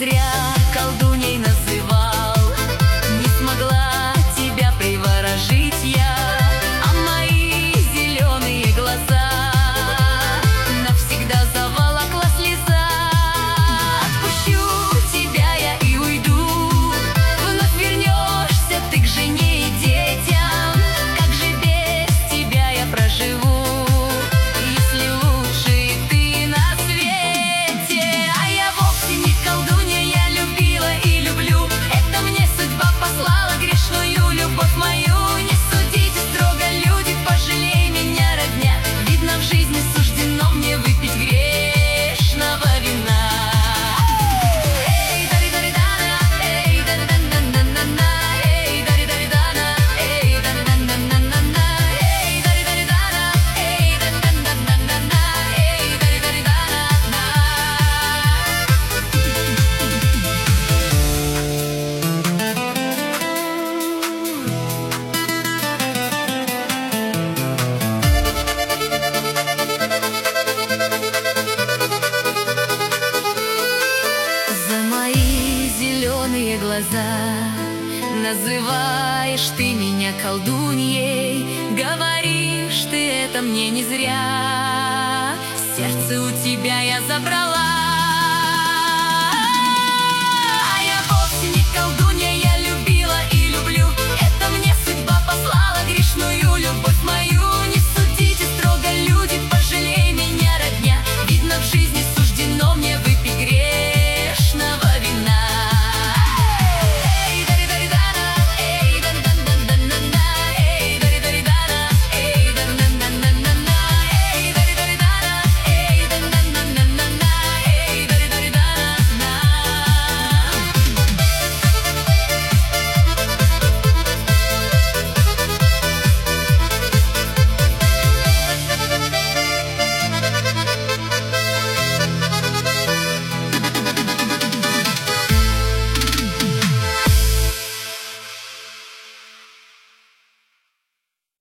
зря колдуней называл. Не смогла тебя приворожить я, а мои зеленые глаза навсегда заволокла слеза. Отпущу тебя я и уйду, вновь вернешься ты к жене и детям. Как же без тебя я проживу, если лучший ты на свете? А я вовсе не колдунья, я любила и люблю. Это мне судьба послала грешную любовь мою. Не судите строго, люди, пожалей меня, родня. Видно, в жизни суждено мне выпить грешного вина. Эй, дари-дари-дана, эй, да-да-да-на-на-на, эй, дари-дари-дана, эй, да-да-да-на-на-на, эй, дари-дари-дана, эй, да-да-да-на-на-на, эй, дари-дари-дана-на. За мои зеленые глаза называешь ты меня колдуньей. Говоришь ты это мне не зря. Сердце у тебя я забрала.